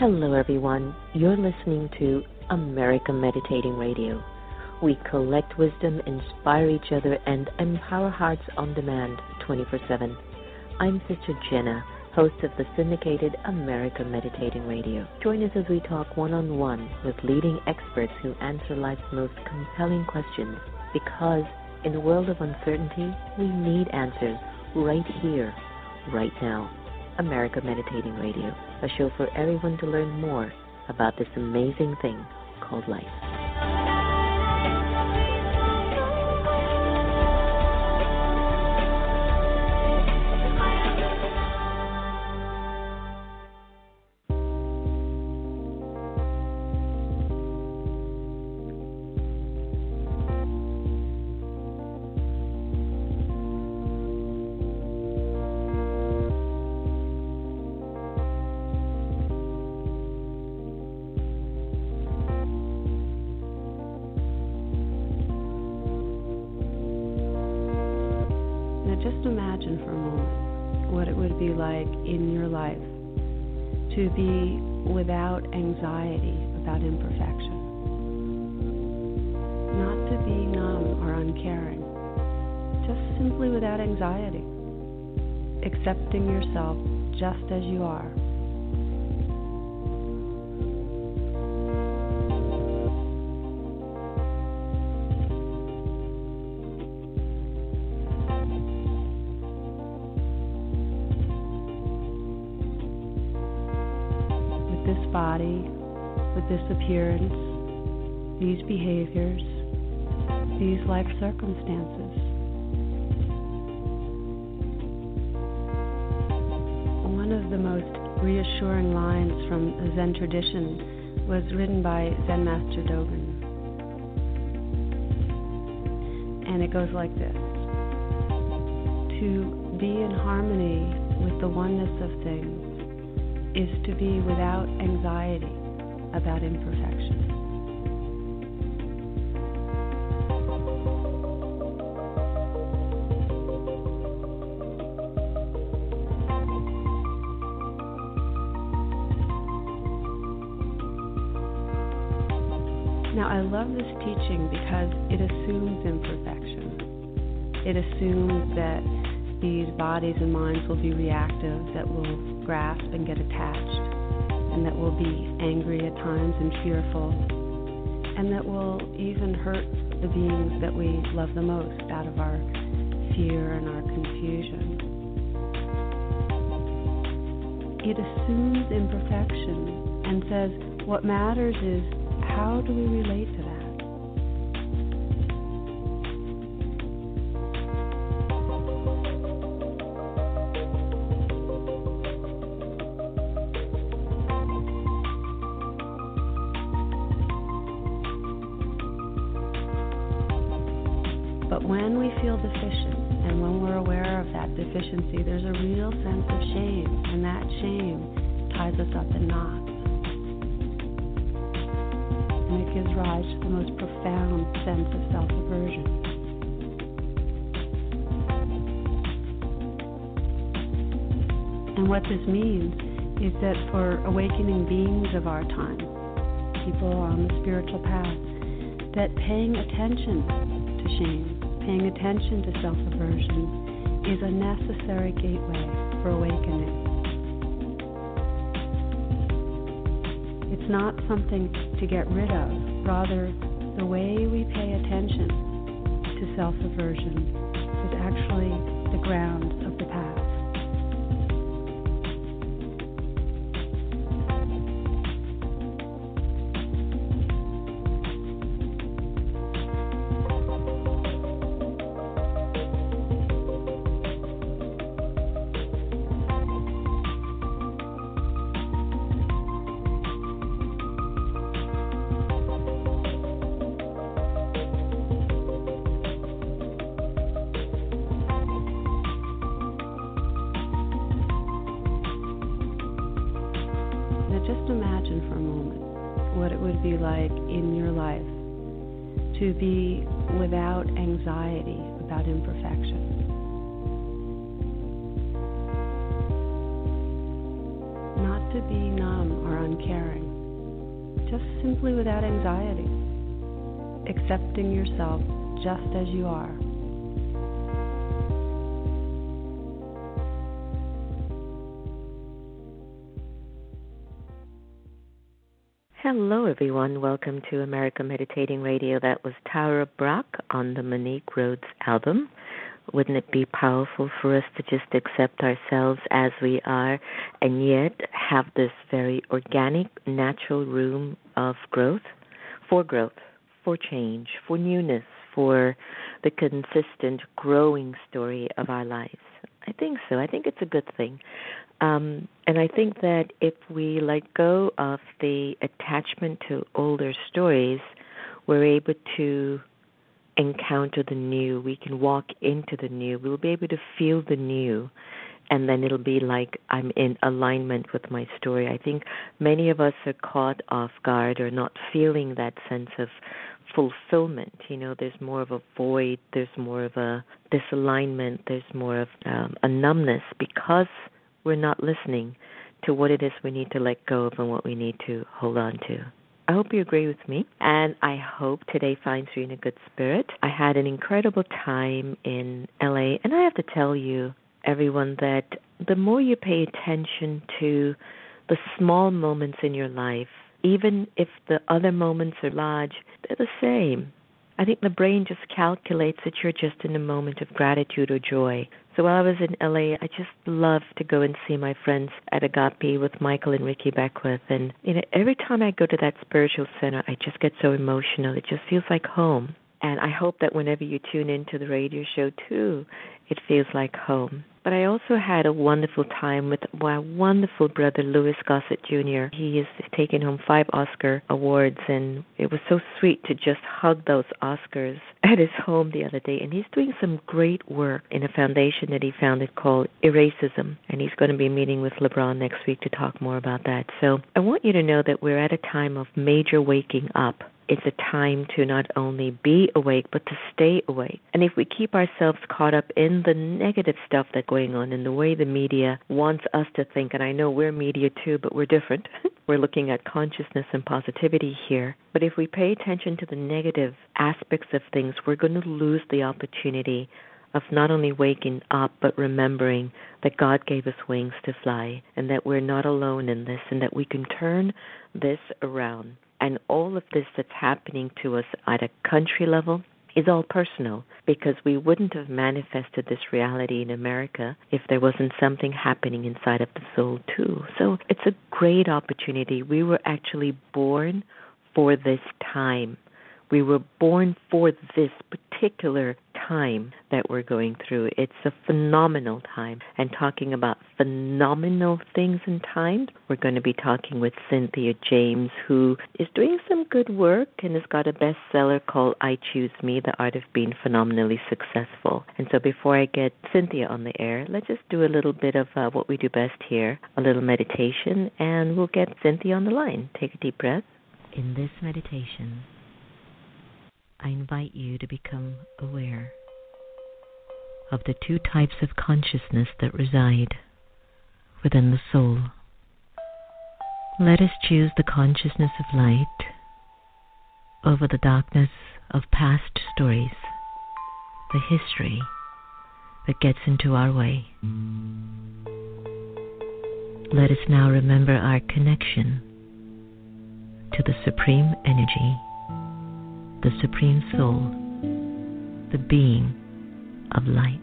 Hello, everyone. You're listening to America Meditating Radio. We collect wisdom, inspire each other, and empower hearts on demand 24/7. I'm Sister Jenna, host of the syndicated America Meditating Radio. Join us as we talk one-on-one with leading experts who answer life's most compelling questions. Because in a world of uncertainty, we need answers right here, right now. America Meditating Radio, a show for everyone to learn more about this amazing thing called life. Just imagine for a moment what it would be like in your life to be without anxiety about imperfection. Not to be numb or uncaring, just simply without anxiety, accepting yourself just as you are. Body, with this appearance, these behaviors, these life circumstances. One of the most reassuring lines from the Zen tradition was written by Zen Master Dogen. And it goes like this: to be in harmony with the oneness of things is to be without anxiety about imperfection. Now, I love this teaching because it assumes imperfection. It assumes that these bodies and minds will be reactive, that will grasp and get attached, and that will be angry at times and fearful, and that will even hurt the beings that we love the most out of our fear and our confusion. It assumes imperfection and says what matters is how do we relate to that? But when we feel deficient, and when we're aware of that deficiency, there's a real sense of shame, and that shame ties us up in knots. And it gives rise to the most profound sense of self-aversion. And what this means is that for awakening beings of our time, people on the spiritual path, that paying attention to shame, paying attention to self-aversion is a necessary gateway for awakening. It's not something to get rid of. Rather, the way we pay attention to self-aversion is actually the ground of the path. Just imagine for a moment what it would be like in your life to be without anxiety about imperfection. Not to be numb or uncaring. Just simply without anxiety. Accepting yourself just as you are. Hello, everyone. Welcome to America Meditating Radio. That was Tara Brach on the Monique Rhodes album. Wouldn't it be powerful for us to just accept ourselves as we are and yet have this very organic, natural room of growth, for change, for newness, for the consistent growing story of our lives? I think so. I think it's a good thing. And I think that if we let go of the attachment to older stories, we're able to encounter the new. We can walk into the new. We'll be able to feel the new. And then it'll be like I'm in alignment with my story. I think many of us are caught off guard or not feeling that sense of fulfillment. You know, there's more of a void. There's more of a disalignment. There's more of a numbness because we're not listening to what it is we need to let go of and what we need to hold on to. I hope you agree with me, and I hope today finds you in a good spirit. I had an incredible time in LA, and I have to tell you, everyone, that the more you pay attention to the small moments in your life, even if the other moments are large, they're the same. I think the brain just calculates that you're just in a moment of gratitude or joy. So while I was in LA, I just loved to go and see my friends at Agape with Michael and Ricky Beckwith. And every time I go to that spiritual center, I just get so emotional. It just feels like home. And I hope that whenever you tune into the radio show, too, it feels like home. But I also had a wonderful time with my wonderful brother, Louis Gossett Jr. He has taken home 5 Oscar awards, and it was so sweet to just hug those Oscars at his home the other day. And he's doing some great work in a foundation that he founded called Eracism, and he's going to be meeting with LeBron next week to talk more about that. So I want you to know that we're at a time of major waking up. It's a time to not only be awake, but to stay awake. And if we keep ourselves caught up in the negative stuff that's going on and the way the media wants us to think, and I know we're media too, but we're different. We're looking at consciousness and positivity here. But if we pay attention to the negative aspects of things, we're going to lose the opportunity of not only waking up, but remembering that God gave us wings to fly and that we're not alone in this and that we can turn this around. And all of this that's happening to us at a country level is all personal, because we wouldn't have manifested this reality in America if there wasn't something happening inside of the soul too. So it's a great opportunity. We were actually born for this time. We were born for this particular time that we're going through. It's a phenomenal time. And talking about phenomenal things and times, we're going to be talking with Cynthia James, who is doing some good work and has got a bestseller called I Choose Me, The Art of Being Phenomenally Successful. And so before I get Cynthia on the air, let's just do a little bit of what we do best here, a little meditation, and we'll get Cynthia on the line. Take a deep breath. In this meditation, I invite you to become aware of the 2 types of consciousness that reside within the soul. Let us choose the consciousness of light over the darkness of past stories, the history that gets into our way. Let us now remember our connection to the Supreme Energy, the Supreme Soul, the being of light.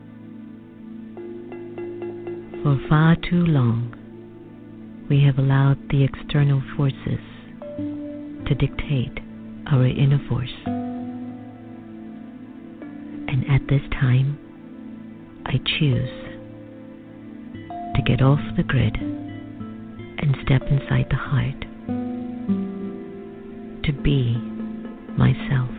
For far too long, we have allowed the external forces to dictate our inner force. And at this time, I choose to get off the grid and step inside the heart, to be myself.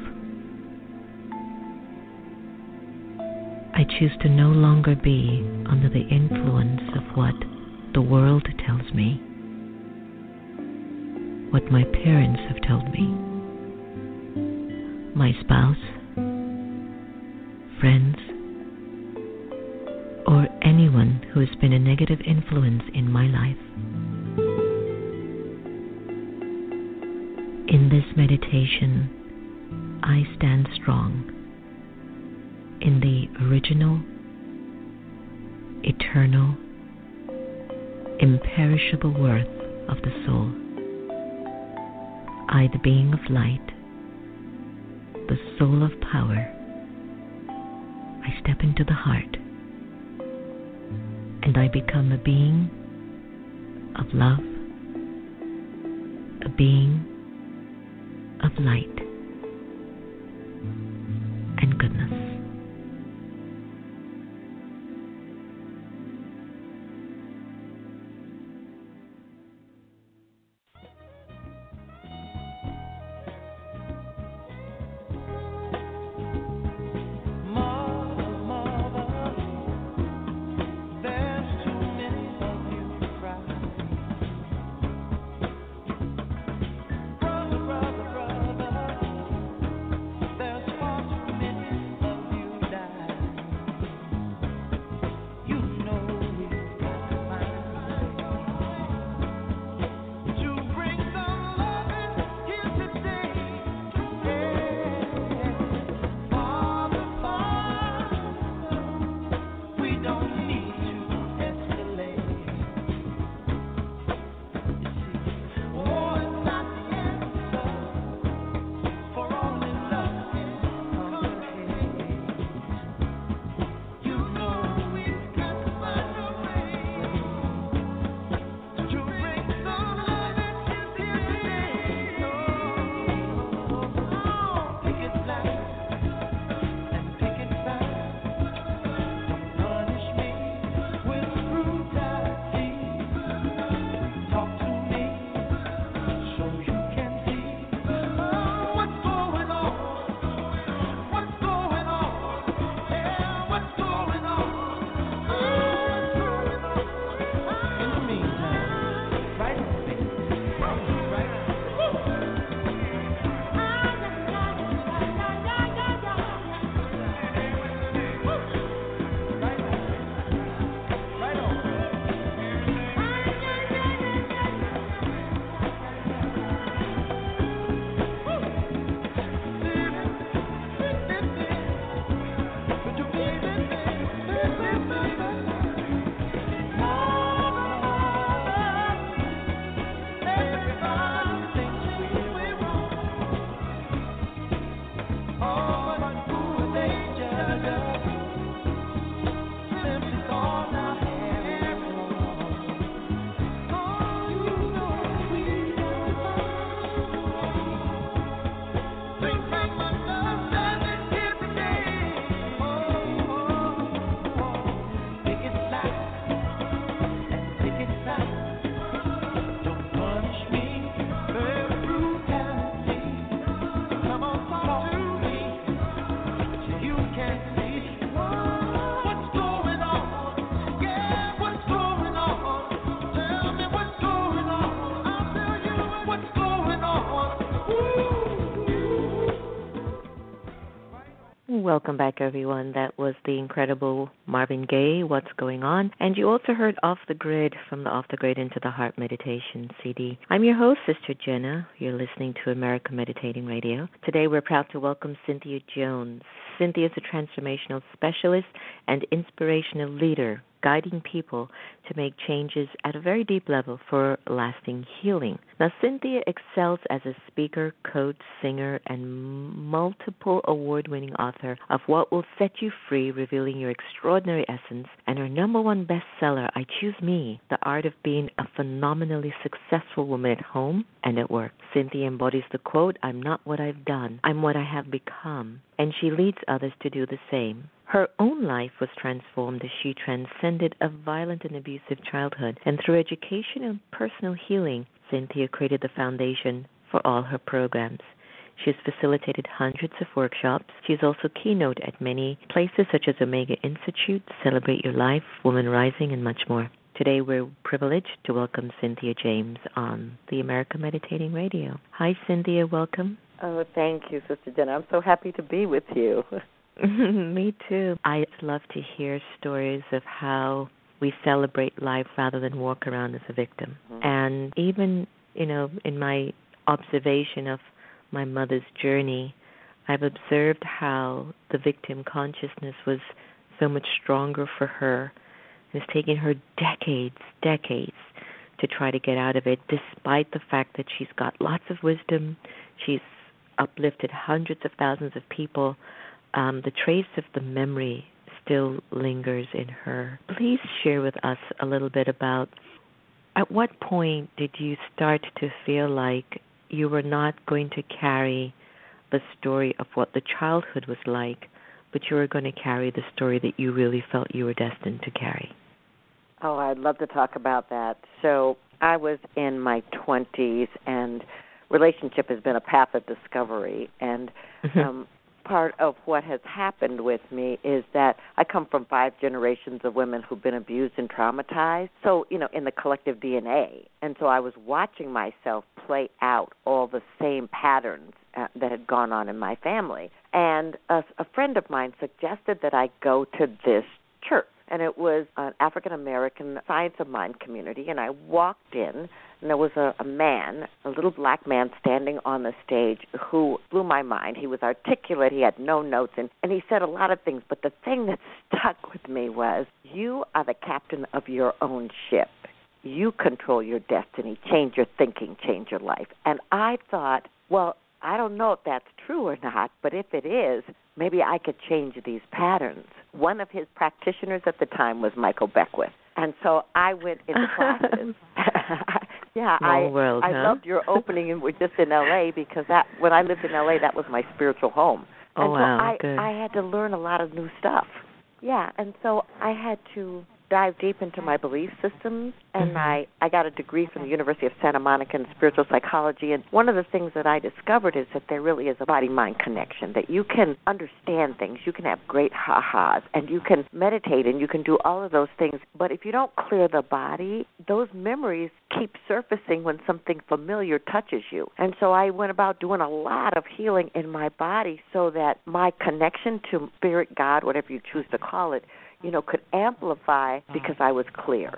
I choose to no longer be under the influence of what the world tells me, what my parents have told me, my spouse, friends, or anyone who has been a negative influence in my life. In this meditation, I stand strong in the original, eternal, imperishable worth of the soul. I, the being of light, the soul of power, I step into the heart and I become a being of love, a being of light and goodness. Welcome back, everyone. That was the incredible Marvin Gaye, What's Going On? And you also heard Off the Grid from the Off the Grid Into the Heart Meditation CD. I'm your host, Sister Jenna. You're listening to America Meditating Radio. Today we're proud to welcome Cynthia Jones. Cynthia is a transformational specialist and inspirational leader, guiding people to make changes at a very deep level for lasting healing. Now, Cynthia excels as a speaker, coach, singer, and multiple award-winning author of What Will Set You Free, Revealing Your Extraordinary Essence, and her #1 bestseller, I Choose Me, The Art of Being a Phenomenally Successful Woman at Home and at Work. Cynthia embodies the quote, I'm not what I've done, I'm what I have become, and she leads others to do the same. Her own life was transformed as she transcended a violent and abusive childhood, and through education and personal healing, Cynthia created the foundation for all her programs. She has facilitated hundreds of workshops. She is also keynote at many places such as Omega Institute, Celebrate Your Life, Woman Rising, and much more. Today we're privileged to welcome Cynthia James on the America Meditating Radio. Hi, Cynthia. Welcome. Oh, thank you, Sister Jenna. I'm so happy to be with you. Me too. I love to hear stories of how we celebrate life rather than walk around as a victim. Mm-hmm. And even, in my observation of my mother's journey, I've observed how the victim consciousness was so much stronger for her. It's taken her decades to try to get out of it, despite the fact that she's got lots of wisdom. She's uplifted hundreds of thousands of people. The trace of the memory still lingers in her. Please share with us a little bit about at what point did you start to feel like you were not going to carry the story of what the childhood was like, but you were going to carry the story that you really felt you were destined to carry? Oh, I'd love to talk about that. So I was in my 20s, and relationship has been a path of discovery. And part of what has happened with me is that I come from 5 generations of women who've been abused and traumatized, so, in the collective DNA. And so I was watching myself play out all the same patterns that had gone on in my family. And a friend of mine suggested that I go to this church. And it was an African-American Science of Mind community. And I walked in, and there was a man, a little black man standing on the stage who blew my mind. He was articulate. He had no notes. And he said a lot of things. But the thing that stuck with me was, you are the captain of your own ship. You control your destiny. Change your thinking. Change your life. And I thought, well, I don't know if that's true or not, but if it is, maybe I could change these patterns. One of his practitioners at the time was Michael Beckwith. And so I went into classes. I loved your opening, and we're just in L.A. because when I lived in L.A., that was my spiritual home. Oh, and wow, so I had to learn a lot of new stuff. Yeah, and so I had to dive deep into my belief systems, and I got a degree from the University of Santa Monica in spiritual psychology, and one of the things that I discovered is that there really is a body-mind connection, that you can understand things, you can have great ha-has, and you can meditate, and you can do all of those things, but if you don't clear the body, those memories keep surfacing when something familiar touches you. And so I went about doing a lot of healing in my body so that my connection to Spirit, God, whatever you choose to call it, could amplify because I was clear.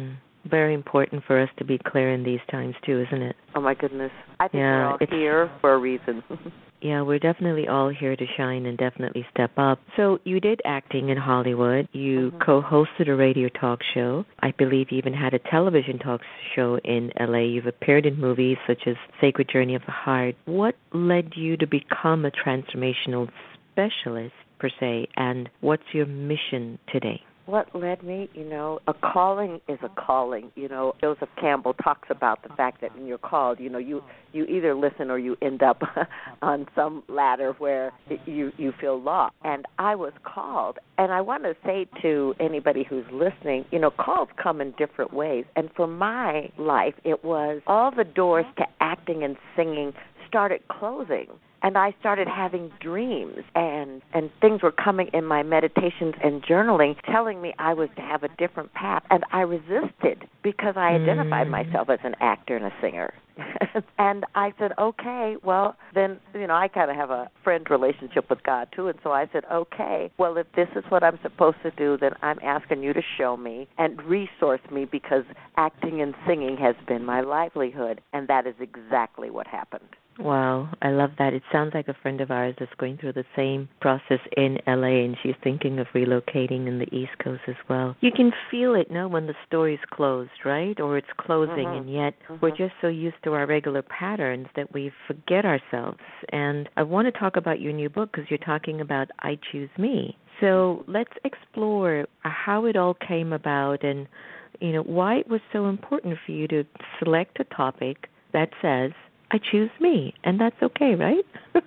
Very important for us to be clear in these times, too, isn't it? Oh, my goodness. I think we're all here for a reason. Yeah, we're definitely all here to shine and definitely step up. So you did acting in Hollywood. You co-hosted a radio talk show. I believe you even had a television talk show in L.A. You've appeared in movies such as Sacred Journey of the Heart. What led you to become a transformational specialist, per se, and what's your mission today? What led me, a calling is a calling. Joseph Campbell talks about the fact that when you're called, you either listen or you end up on some ladder where you feel lost. And I was called. And I want to say to anybody who's listening, calls come in different ways. And for my life, it was all the doors to acting and singing started closing. And I started having dreams, and things were coming in my meditations and journaling telling me I was to have a different path. And I resisted because I identified myself as an actor and a singer. And I said, okay, well, then, I kind of have a friend relationship with God, too. And so I said, okay, well, if this is what I'm supposed to do, then I'm asking you to show me and resource me because acting and singing has been my livelihood. And that is exactly what happened. Wow, I love that. It sounds like a friend of ours that's going through the same process in L.A., and she's thinking of relocating in the East Coast as well. You can feel it, when the story's closed, right? Or it's closing, and yet we're just so used to our regular patterns that we forget ourselves. And I want to talk about your new book because you're talking about I Choose Me. So let's explore how it all came about and, why it was so important for you to select a topic that says, I choose me, and that's okay, right?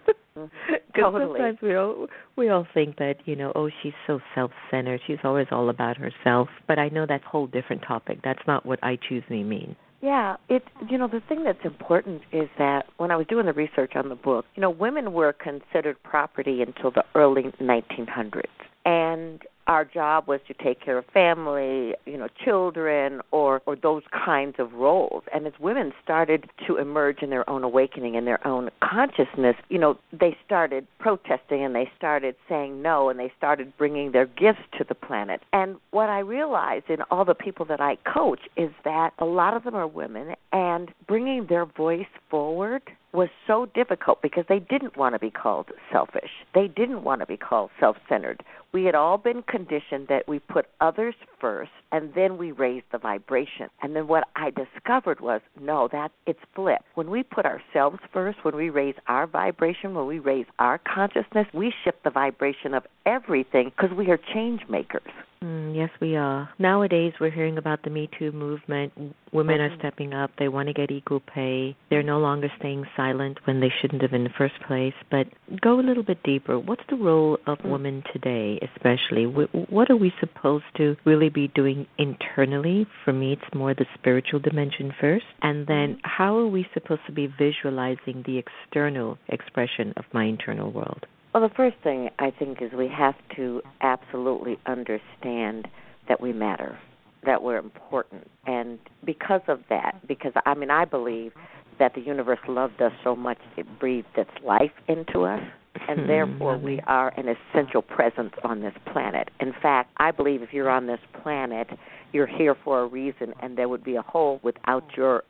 Totally. Sometimes we all think that, she's so self-centered. She's always all about herself. But I know that's a whole different topic. That's not what I choose me means. Yeah, the thing that's important is that when I was doing the research on the book, women were considered property until the early 1900s. and our job was to take care of family, children, or those kinds of roles. And as women started to emerge in their own awakening, in their own consciousness, they started protesting and they started saying no, and they started bringing their gifts to the planet. And what I realized in all the people that I coach is that a lot of them are women, and bringing their voice forward was so difficult because they didn't want to be called selfish. They didn't want to be called self-centered. We had all been conditioned that we put others first and then we raise the vibration. And then what I discovered was, no, it's flipped. When we put ourselves first, when we raise our vibration, when we raise our consciousness, we shift the vibration of everything because we are change makers. Yes, we are. Nowadays, we're hearing about the Me Too movement. Women are stepping up. They want to get equal pay. They're no longer staying silent when they shouldn't have in the first place. But go a little bit deeper. What's the role of women today, especially? What are we supposed to really be doing internally? For me, it's more the spiritual dimension first. And then how are we supposed to be visualizing the external expression of my internal world? Well, the first thing I think is we have to absolutely understand that we matter, that we're important. And because of that, I believe that the universe loved us so much it breathed its life into us, and therefore we are an essential presence on this planet. In fact, I believe if you're on this planet, you're here for a reason, and there would be a hole without your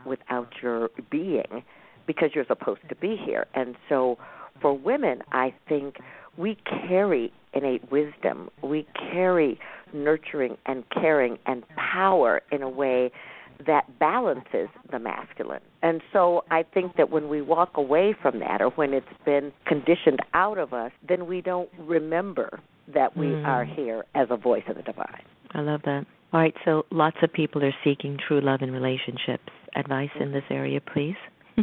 being, because you're supposed to be here. And so for women, I think we carry innate wisdom. We carry nurturing and caring and power in a way that balances the masculine. And so I think that when we walk away from that, or when it's been conditioned out of us, then we don't remember that we are here as a voice of the divine. I love that. All right, so lots of people are seeking true love in relationships. Advice in this area, please.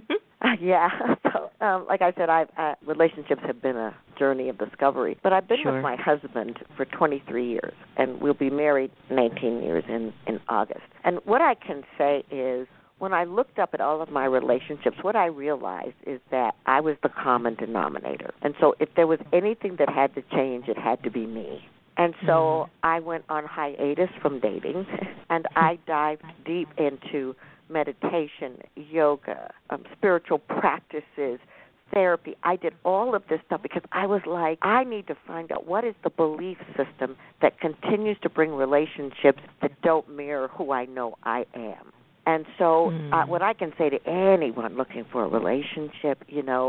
Yeah. So, like I said, relationships have been a journey of discovery. But I've been with my husband for 23 years, and we'll be married 19 years in August. And what I can say is, when I looked up at all of my relationships, what I realized is that I was the common denominator. And so if there was anything that had to change, it had to be me. And so I went on hiatus from dating, and I dived deep into meditation, yoga, spiritual practices, therapy. I did all of this stuff because I was like, I need to find out what is the belief system that continues to bring relationships that don't mirror who I know I am. And so what I can say to anyone looking for a relationship,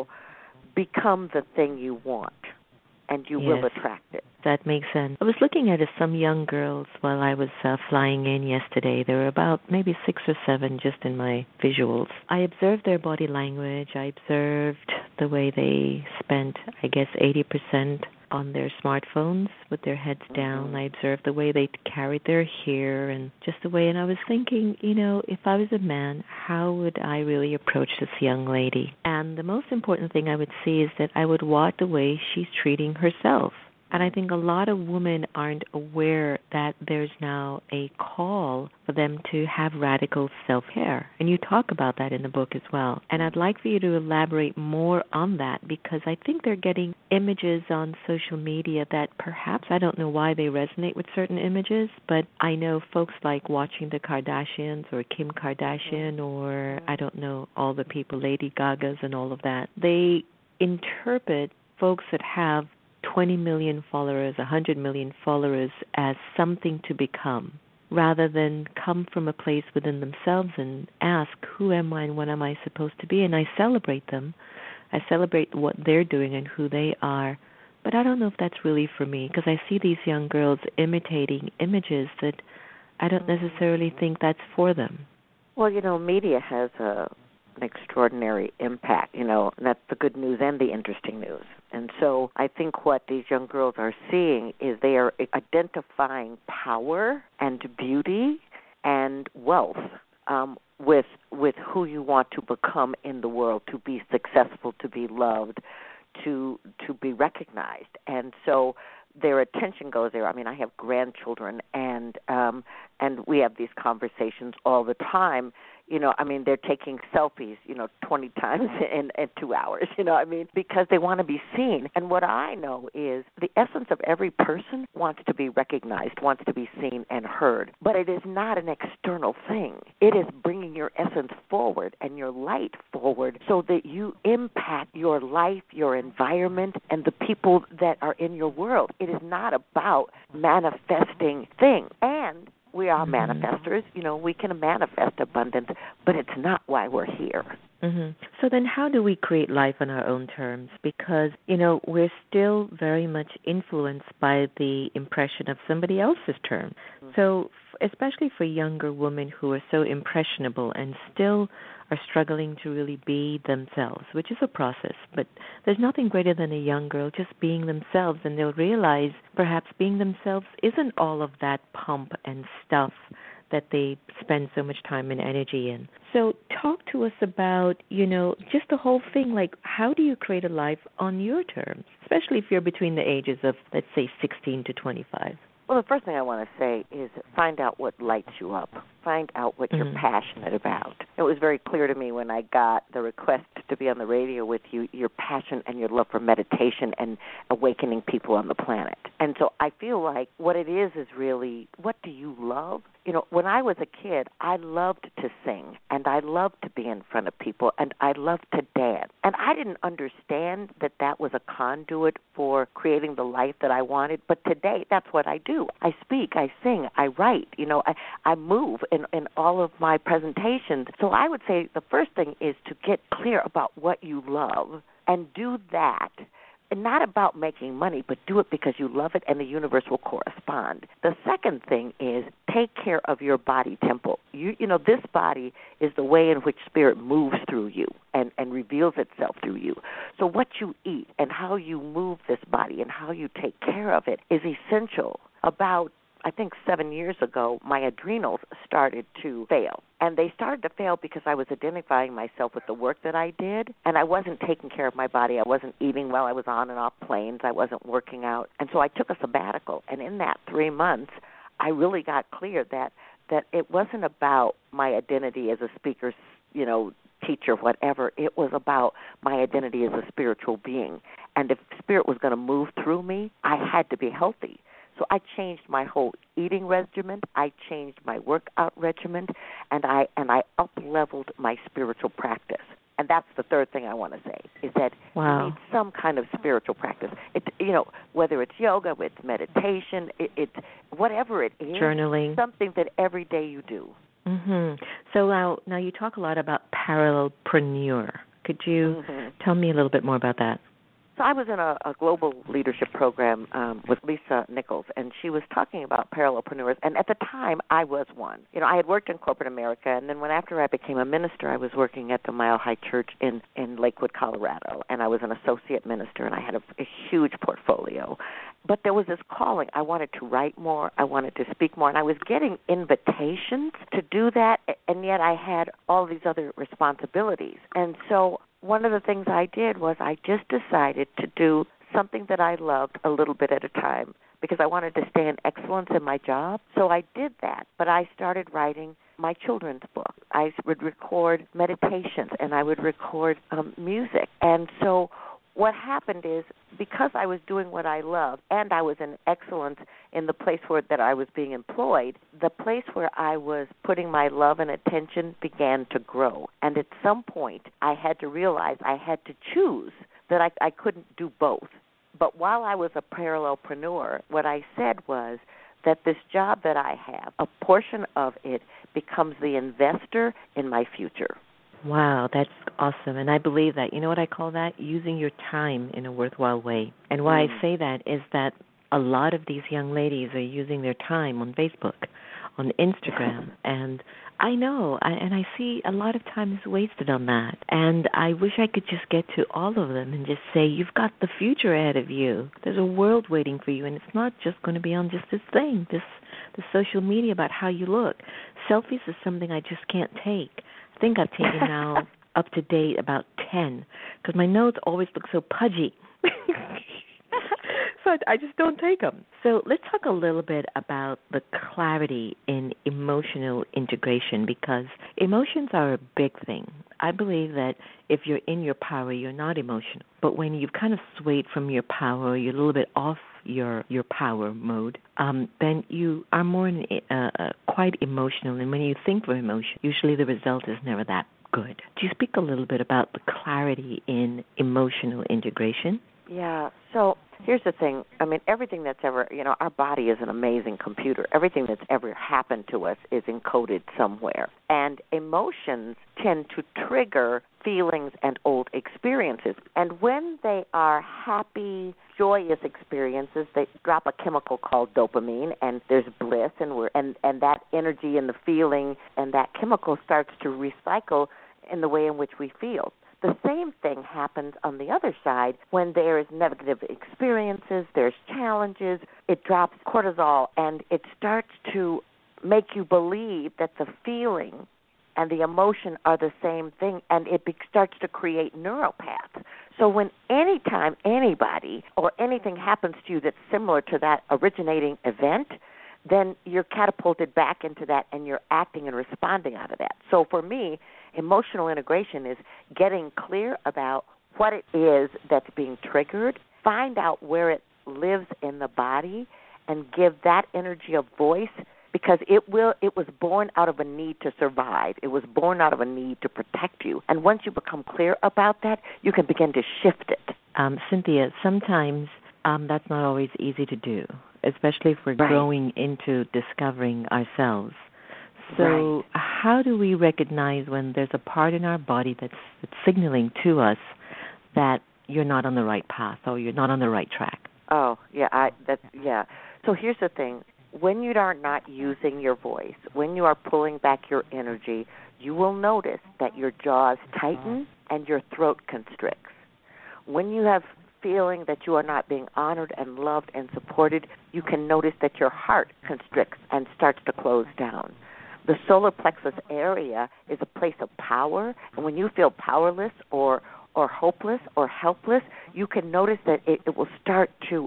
become the thing you want, and you will attract it. That makes sense. I was looking at some young girls while I was flying in yesterday. There were about maybe 6 or 7 just in my visuals. I observed their body language. I observed the way they spent, 80% on their smartphones with their heads down. I observed the way they carried their hair and just the way, and I was thinking, if I was a man, how would I really approach this young lady? And the most important thing I would see is that I would watch the way she's treating herself. And I think a lot of women aren't aware that there's now a call for them to have radical self-care. And you talk about that in the book as well. And I'd like for you to elaborate more on that, because I think they're getting images on social media that perhaps, I don't know why they resonate with certain images, but I know folks like watching the Kardashians or Kim Kardashian or, I don't know, all the people, Lady Gagas and all of that. They interpret folks that have 20 million followers, 100 million followers as something to become, rather than come from a place within themselves and ask, who am I and what am I supposed to be? And I celebrate them. I celebrate what they're doing and who they are. But I don't know if that's really for me, because I see these young girls imitating images that I don't necessarily think that's for them. Well, media has an extraordinary impact, and that's the good news and the interesting news. And so I think what these young girls are seeing is they are identifying power and beauty and wealth with who you want to become in the world, to be successful, to be loved, to be recognized. And so their attention goes there. I have grandchildren, and we have these conversations all the time. They're taking selfies, 20 times in 2 hours, because they want to be seen. And what I know is the essence of every person wants to be recognized, wants to be seen and heard. But it is not an external thing. It is bringing your essence forward and your light forward so that you impact your life, your environment, and the people that are in your world. It is not about manifesting things. And we are manifestors. We can manifest abundance, but it's not why we're here. So then how do we create life on our own terms? Because, we're still very much influenced by the impression of somebody else's terms. So especially for younger women who are so impressionable and still are struggling to really be themselves, which is a process. But there's nothing greater than a young girl just being themselves, and they'll realize perhaps being themselves isn't all of that pomp and stuff that they spend so much time and energy in. So talk to us about, just the whole thing, like how do you create a life on your terms, especially if you're between the ages of, let's say, 16 to 25? Well, the first thing I want to say is find out what lights you up. Find out what you're passionate about. It was very clear to me when I got the request to be on the radio with you, your passion and your love for meditation and awakening people on the planet. And so I feel like what it is really, what do you love? When I was a kid, I loved to sing, and I loved to be in front of people, and I loved to dance. And I didn't understand that that was a conduit for creating the life that I wanted, but today that's what I do. I speak, I sing, I write, I move in all of my presentations. So I would say the first thing is to get clear about what you love and do that. And not about making money, but do it because you love it and the universe will correspond. The second thing is take care of your body temple. This body is the way in which spirit moves through you and reveals itself through you. So what you eat and how you move this body and how you take care of it is essential. About, I think 7 years ago, my adrenals started to fail. And they started to fail because I was identifying myself with the work that I did, and I wasn't taking care of my body. I wasn't eating well. I was on and off planes. I wasn't working out. And so I took a sabbatical. And in that 3 months, I really got clear that it wasn't about my identity as a speaker, teacher, whatever. It was about my identity as a spiritual being. And if spirit was going to move through me, I had to be healthy. So I changed my whole eating regimen. I changed my workout regimen, and I up-leveled my spiritual practice. And that's the third thing I want to say, is that you need some kind of spiritual practice. Whether it's yoga, it's meditation, it's whatever it is. Journaling. Something that every day you do. So now you talk a lot about parallelpreneur. Could you tell me a little bit more about that? So I was in a global leadership program with Lisa Nichols, and she was talking about parallelpreneurs. And at the time, I was one. I had worked in corporate America, and then after I became a minister, I was working at the Mile High Church in Lakewood, Colorado, and I was an associate minister, and I had a huge portfolio. But there was this calling. I wanted to write more. I wanted to speak more, and I was getting invitations to do that, and yet I had all these other responsibilities. And so one of the things I did was I just decided to do something that I loved a little bit at a time because I wanted to stay in excellence in my job. So I did that, but I started writing my children's book. I would record meditations, and I would record music. And so what happened is, because I was doing what I loved and I was in excellence in the place that I was being employed, the place where I was putting my love and attention began to grow. And at some point, I had to realize I had to choose that I couldn't do both. But while I was a parallelpreneur, what I said was that this job that I have, a portion of it becomes the investor in my future. Wow, that's awesome. And I believe that. You know what I call that? Using your time in a worthwhile way. And why I say that is that a lot of these young ladies are using their time on Facebook, on Instagram. And I know, and I see a lot of time is wasted on that. And I wish I could just get to all of them and just say, you've got the future ahead of you. There's a world waiting for you, and it's not just going to be on just this thing, the social media about how you look. Selfies is something I just can't take. I think I've taken now up to date about 10 because my notes always look so pudgy. So I just don't take them. So let's talk a little bit about the clarity in emotional integration, because emotions are a big thing. I believe that if you're in your power, you're not emotional. But when you've kind of swayed from your power, you're a little bit off your power mode, then you are more quite emotional. And when you think for emotion, usually the result is never that good. Do you speak a little bit about the clarity in emotional integration? Yeah, so here's the thing. I mean, everything that's ever, our body is an amazing computer. Everything that's ever happened to us is encoded somewhere. And emotions tend to trigger feelings and old experiences. And when they are happy, joyous experiences, they drop a chemical called dopamine, and there's bliss, and that energy and the feeling and that chemical starts to recycle in the way in which we feel. The same thing happens on the other side when there is negative experiences, there's challenges, it drops cortisol, and it starts to make you believe that the feeling and the emotion are the same thing, and it starts to create neuropaths. So when anytime anybody or anything happens to you that's similar to that originating event, then you're catapulted back into that and you're acting and responding out of that. So for me, emotional integration is getting clear about what it is that's being triggered, find out where it lives in the body, and give that energy a voice, because it was born out of a need to survive. It was born out of a need to protect you. And once you become clear about that, you can begin to shift it. Cynthia, sometimes that's not always easy to do, especially if we're growing into discovering ourselves. So how do we recognize when there's a part in our body that's signaling to us that you're not on the right path or you're not on the right track? Oh, yeah, So here's the thing. When you are not using your voice, when you are pulling back your energy, you will notice that your jaws tighten and your throat constricts. When you have feeling that you are not being honored and loved and supported, you can notice that your heart constricts and starts to close down. The solar plexus area is a place of power, and when you feel powerless or hopeless or helpless, you can notice that it will start to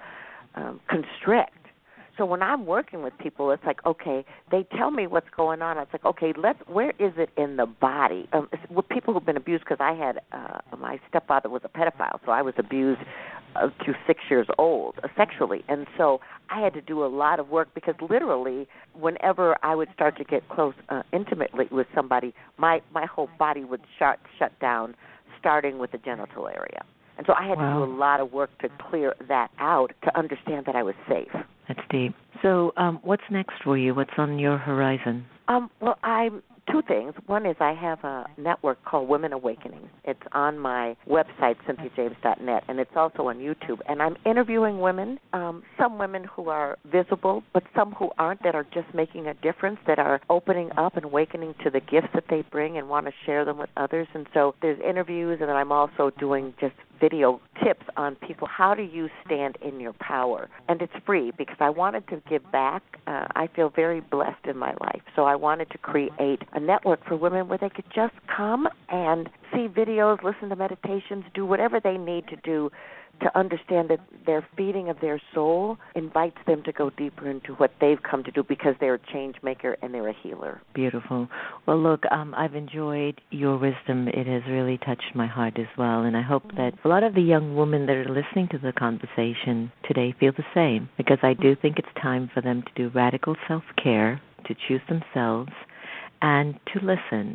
constrict. So when I'm working with people, it's like, okay, they tell me what's going on. It's like, okay, where is it in the body? With people who've been abused, because I had my stepfather was a pedophile, so I was abused to 6 years old sexually, and so I had to do a lot of work, because literally, whenever I would start to get close intimately with somebody, my whole body would shut down, starting with the genital area. And so I had to do a lot of work to clear that out, to understand that I was safe. That's deep. So what's next for you? What's on your horizon? Well, two things. One is I have a network called Women Awakening. It's on my website, CynthiaJames.net, and it's also on YouTube. And I'm interviewing women, some women who are visible, but some who aren't, that are just making a difference, that are opening up and awakening to the gifts that they bring and want to share them with others. And so there's interviews, and then I'm also doing just video tips on people. How do you stand in your power? And it's free, because I wanted to give back. I feel very blessed in my life. So I wanted to create a network for women where they could just come and see videos, listen to meditations, do whatever they need to do to understand that their feeding of their soul invites them to go deeper into what they've come to do, because they're a change maker and they're a healer. Beautiful. Well, look, I've enjoyed your wisdom. It has really touched my heart as well, and I hope that a lot of the young women that are listening to the conversation today feel the same, because I do think it's time for them to do radical self-care, to choose themselves, and to listen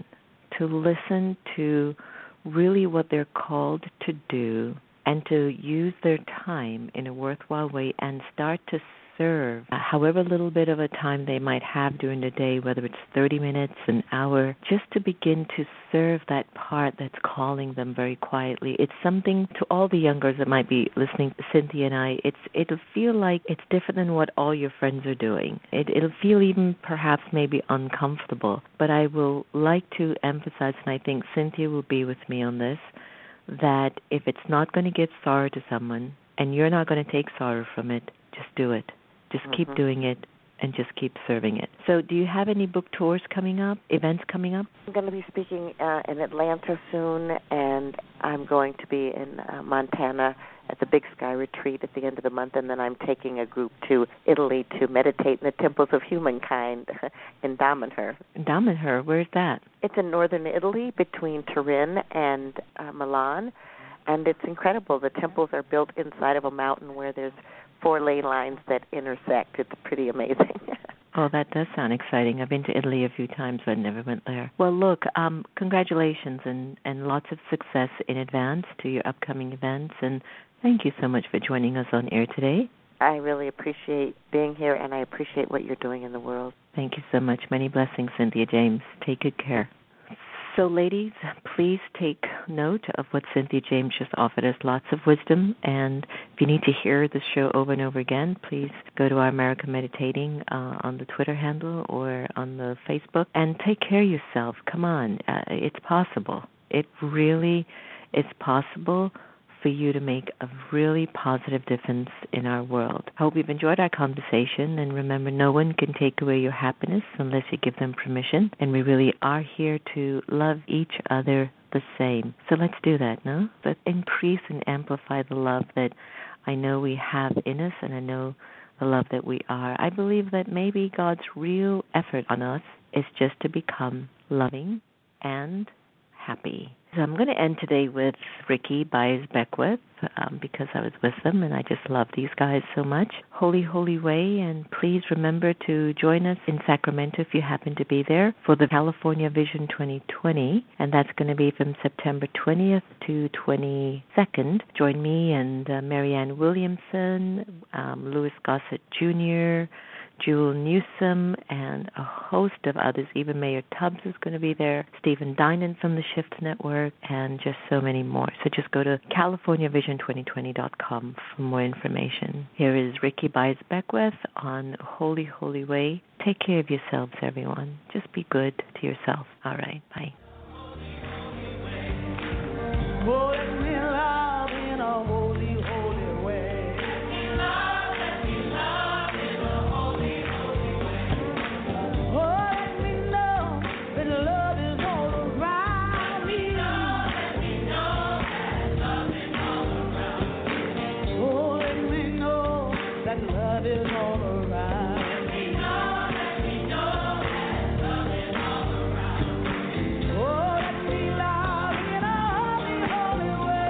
to really what they're called to do, and to use their time in a worthwhile way and start to serve however little bit of a time they might have during the day, whether it's 30 minutes, an hour, just to begin to serve that part that's calling them very quietly. It's something to all the young girls that might be listening to Cynthia and I, it'll feel like it's different than what all your friends are doing. It'll feel even perhaps maybe uncomfortable, but I will like to emphasize, and I think Cynthia will be with me on this, that if it's not going to give sorrow to someone and you're not going to take sorrow from it, just do it. Just keep doing it and just keep serving it. So do you have any book tours coming up, events coming up? I'm going to be speaking in Atlanta soon, and I'm going to be in Montana at the Big Sky Retreat at the end of the month, and then I'm taking a group to Italy to meditate in the temples of humankind in Damanhur. Damanhur, where's that? It's in northern Italy between Turin and Milan, and it's incredible. The temples are built inside of a mountain where there's 4 lane lines that intersect. It's pretty amazing. Oh, that does sound exciting. I've been to Italy a few times, but never went there. Well, look, congratulations and lots of success in advance to your upcoming events, and thank you so much for joining us on air today. I really appreciate being here, and I appreciate what you're doing in the world. Thank you so much. Many blessings, Cynthia James. Take good care. So, ladies, please take note of what Cynthia James just offered us, lots of wisdom. And if you need to hear the show over and over again, please go to our America Meditating on the Twitter handle or on the Facebook. And take care of yourself. Come on. It's possible. It really is possible for you to make a really positive difference in our world. I hope you've enjoyed our conversation, and remember, no one can take away your happiness unless you give them permission, and we really are here to love each other the same. So let's do that, no? Let's increase and amplify the love that I know we have in us, and I know the love that we are. I believe that maybe God's real effort on us is just to become loving and happy. So I'm going to end today with Ricky Baez Beckwith because I was with them and I just love these guys so much. Holy, Holy Way, and please remember to join us in Sacramento if you happen to be there for the California Vision 2020, and that's going to be from September 20th to 22nd. Join me and Marianne Williamson, Louis Gossett Jr., Jewel Newsom, and a host of others. Even Mayor Tubbs is going to be there, Stephen Dinan from the Shift Network, and just so many more. So just go to CaliforniaVision2020.com for more information. Here is Ricky Baez Beckwith on Holy, Holy Way. Take care of yourselves, everyone. Just be good to yourself. All right, bye. Holy, holy way.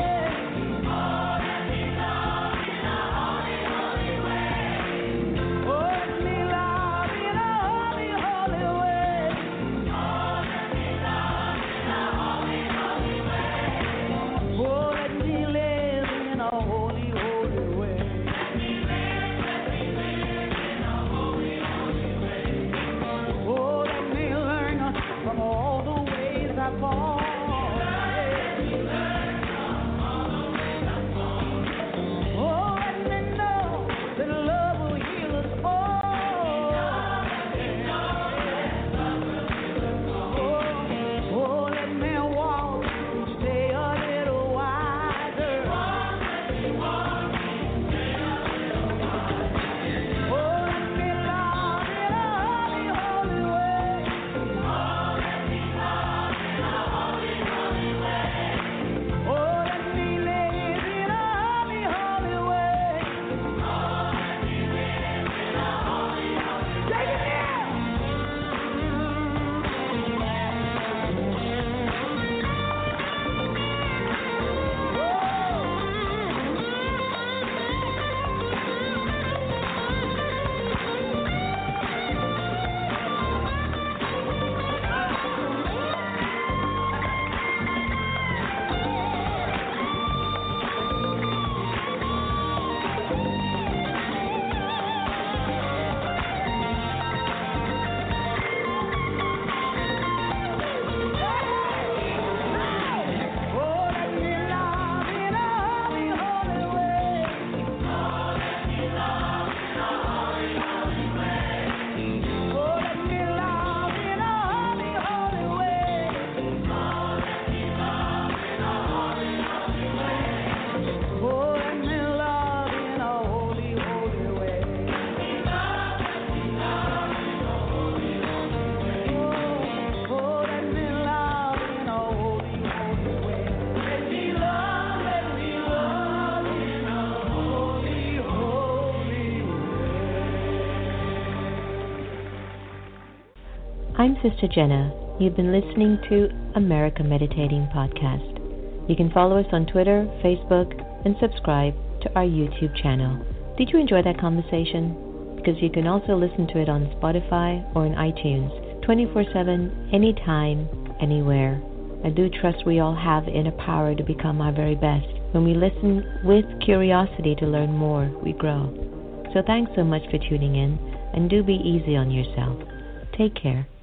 I'm Sister Jenna. You've been listening to America Meditating Podcast. You can follow us on Twitter, Facebook, and subscribe to our YouTube channel. Did you enjoy that conversation? Because you can also listen to it on Spotify or in iTunes, 24/7, anytime, anywhere. I do trust we all have the inner power to become our very best. When we listen with curiosity to learn more, we grow. So thanks so much for tuning in, and do be easy on yourself. Take care.